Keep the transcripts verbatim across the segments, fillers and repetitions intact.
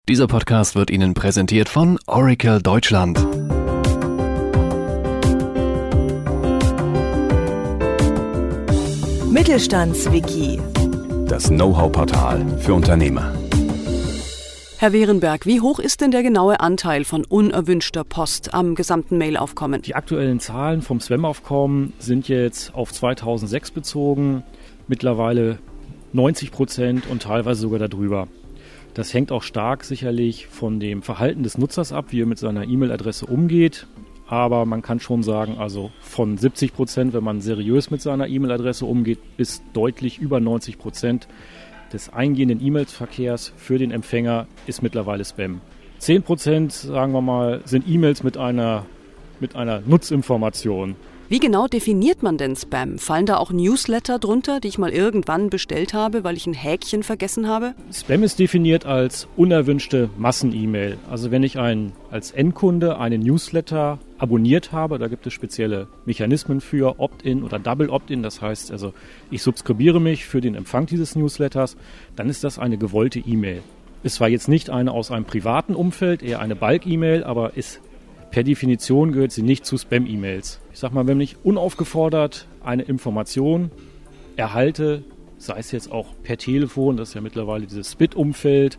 Dieser Podcast wird Ihnen präsentiert von Oracle Deutschland. Mittelstandswiki. Das Know-how-Portal für Unternehmer. Herr Werenberg, wie hoch ist denn der genaue Anteil von unerwünschter Post am gesamten Mailaufkommen? Die aktuellen Zahlen vom Spam-Aufkommen sind jetzt auf zweitausendsechs bezogen, mittlerweile neunzig Prozent und teilweise sogar darüber. Das hängt auch stark sicherlich von dem Verhalten des Nutzers ab, wie er mit seiner E-Mail-Adresse umgeht. Aber man kann schon sagen, also von siebzig Prozent, wenn man seriös mit seiner E-Mail-Adresse umgeht, bis deutlich über neunzig Prozent des eingehenden E-Mail-Verkehrs für den Empfänger ist mittlerweile Spam. zehn Prozent, sagen wir mal, sind E-Mails mit einer, mit einer Nutzinformation. Wie genau definiert man denn Spam? Fallen da auch Newsletter drunter, die ich mal irgendwann bestellt habe, weil ich ein Häkchen vergessen habe? Spam ist definiert als unerwünschte Massen-E-Mail. Also wenn ich ein, als Endkunde einen Newsletter abonniert habe, da gibt es spezielle Mechanismen für Opt-in oder Double Opt-in. Das heißt, also ich subskribiere mich für den Empfang dieses Newsletters, dann ist das eine gewollte E-Mail. Ist zwar jetzt nicht eine aus einem privaten Umfeld, eher eine Bulk-E-Mail, aber ist per Definition gehört sie nicht zu Spam-E-Mails. Ich sag mal, wenn ich unaufgefordert eine Information erhalte, sei es jetzt auch per Telefon, das ist ja mittlerweile dieses Spit-Umfeld,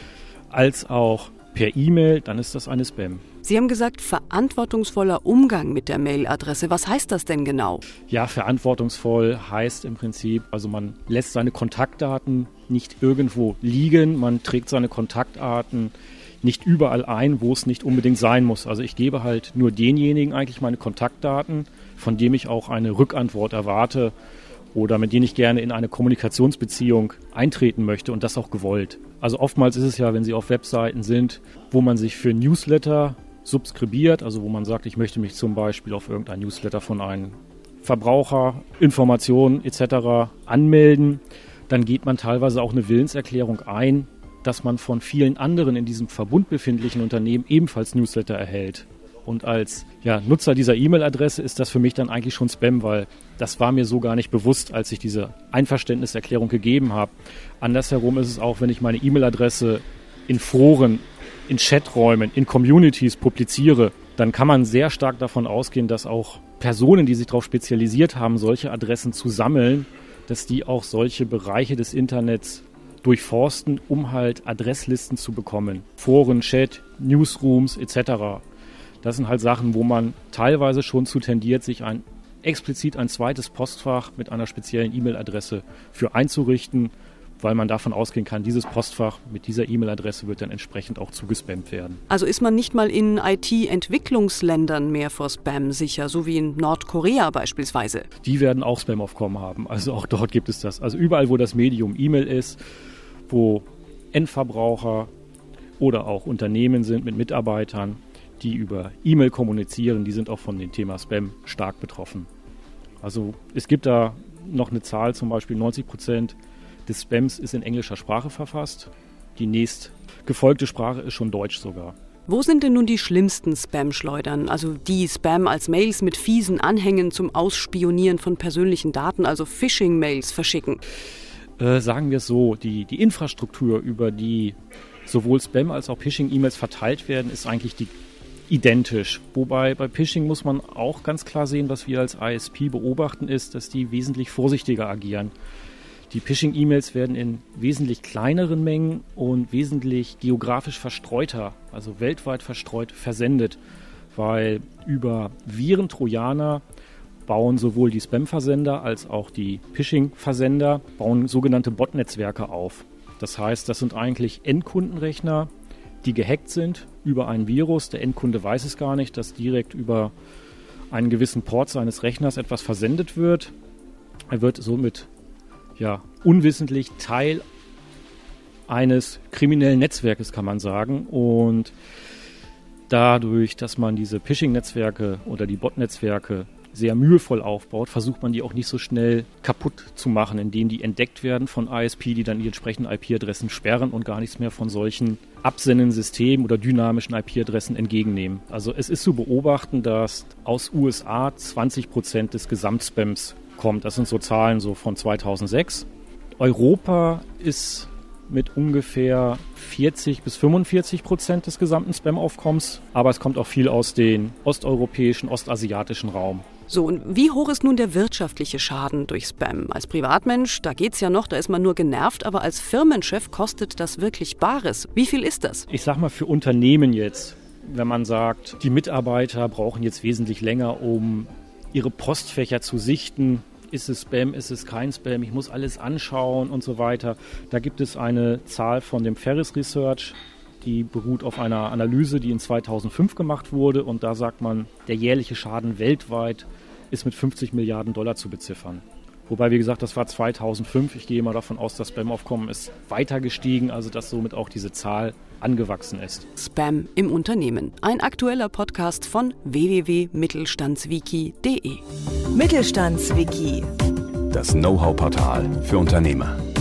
als auch per E-Mail, dann ist das eine Spam. Sie haben gesagt, verantwortungsvoller Umgang mit der Mailadresse. Was heißt das denn genau? Ja, verantwortungsvoll heißt im Prinzip, also man lässt seine Kontaktdaten nicht irgendwo liegen, man trägt seine Kontaktdaten nicht überall ein, wo es nicht unbedingt sein muss. Also ich gebe halt nur denjenigen eigentlich meine Kontaktdaten, von dem ich auch eine Rückantwort erwarte oder mit denen ich gerne in eine Kommunikationsbeziehung eintreten möchte und das auch gewollt. Also oftmals ist es ja, wenn Sie auf Webseiten sind, wo man sich für Newsletter subskribiert, also wo man sagt, ich möchte mich zum Beispiel auf irgendein Newsletter von einem Verbraucher, Informationen et cetera anmelden, dann geht man teilweise auch eine Willenserklärung ein, dass man von vielen anderen in diesem Verbund befindlichen Unternehmen ebenfalls Newsletter erhält. Und als ja, Nutzer dieser E-Mail-Adresse ist das für mich dann eigentlich schon Spam, weil das war mir so gar nicht bewusst, als ich diese Einverständniserklärung gegeben habe. Andersherum ist es auch, wenn ich meine E-Mail-Adresse in Foren, in Chaträumen, in Communities publiziere, dann kann man sehr stark davon ausgehen, dass auch Personen, die sich darauf spezialisiert haben, solche Adressen zu sammeln, dass die auch solche Bereiche des Internets durchforsten, um halt Adresslisten zu bekommen. Foren, Chat, Newsrooms et cetera. Das sind halt Sachen, wo man teilweise schon zu tendiert, sich ein explizit ein zweites Postfach mit einer speziellen E-Mail-Adresse für einzurichten, weil man davon ausgehen kann, dieses Postfach mit dieser E-Mail-Adresse wird dann entsprechend auch zugespammt werden. Also ist man nicht mal in I T-Entwicklungsländern mehr vor Spam sicher, so wie in Nordkorea beispielsweise? Die werden auch Spam-Aufkommen haben, also auch dort gibt es das. Also überall, wo das Medium E-Mail ist, wo Endverbraucher oder auch Unternehmen sind mit Mitarbeitern, die über E-Mail kommunizieren, die sind auch von dem Thema Spam stark betroffen. Also es gibt da noch eine Zahl, zum Beispiel neunzig Prozent des Spams ist in englischer Sprache verfasst. Die nächstgefolgte Sprache ist schon Deutsch sogar. Wo sind denn nun die schlimmsten Spam-Schleudern? Also die Spam als Mails mit fiesen Anhängen zum Ausspionieren von persönlichen Daten, also Phishing-Mails verschicken? Äh, sagen wir es so, die, die Infrastruktur, über die sowohl Spam als auch Phishing-E-Mails verteilt werden, ist eigentlich die identisch. Wobei bei Phishing muss man auch ganz klar sehen, was wir als I S P beobachten, ist, dass die wesentlich vorsichtiger agieren. Die Phishing-E-Mails werden in wesentlich kleineren Mengen und wesentlich geografisch verstreuter, also weltweit verstreut, versendet, weil über Virentrojaner bauen sowohl die Spam-Versender als auch die Phishing-Versender, bauen sogenannte Bot-Netzwerke auf. Das heißt, das sind eigentlich Endkundenrechner, die gehackt sind über ein Virus. Der Endkunde weiß es gar nicht, dass direkt über einen gewissen Port seines Rechners etwas versendet wird. Er wird somit ja, unwissentlich Teil eines kriminellen Netzwerkes, kann man sagen. Und dadurch, dass man diese Phishing-Netzwerke oder die Bot-Netzwerke sehr mühevoll aufbaut, versucht man die auch nicht so schnell kaputt zu machen, indem die entdeckt werden von I S P, die dann die entsprechenden I P-Adressen sperren und gar nichts mehr von solchen absendenden Systemen oder dynamischen I P-Adressen entgegennehmen. Also es ist zu beobachten, dass aus U S A zwanzig Prozent des Gesamtspams kommt. Das sind so Zahlen so von zweitausendsechs. Europa ist mit ungefähr vierzig bis fünfundvierzig Prozent des gesamten Spam-Aufkommens. Aber es kommt auch viel aus dem osteuropäischen, ostasiatischen Raum. So, und wie hoch ist nun der wirtschaftliche Schaden durch Spam? Als Privatmensch, da geht's ja noch, da ist man nur genervt, aber als Firmenchef kostet das wirklich Bares. Wie viel ist das? Ich sag mal für Unternehmen jetzt, wenn man sagt, die Mitarbeiter brauchen jetzt wesentlich länger, um ihre Postfächer zu sichten. Ist es Spam, ist es kein Spam? Ich muss alles anschauen und so weiter. Da gibt es eine Zahl von dem Ferris Research, die beruht auf einer Analyse, die in zweitausendfünf gemacht wurde. Und da sagt man, der jährliche Schaden weltweit ist mit fünfzig Milliarden Dollar zu beziffern. Wobei, wie gesagt, das war zweitausendfünf. Ich gehe mal davon aus, das Spam-Aufkommen ist weiter gestiegen, also dass somit auch diese Zahl angewachsen ist. Spam im Unternehmen. Ein aktueller Podcast von w w w punkt mittelstandswiki punkt de. Mittelstandswiki. Das Know-how-Portal für Unternehmer.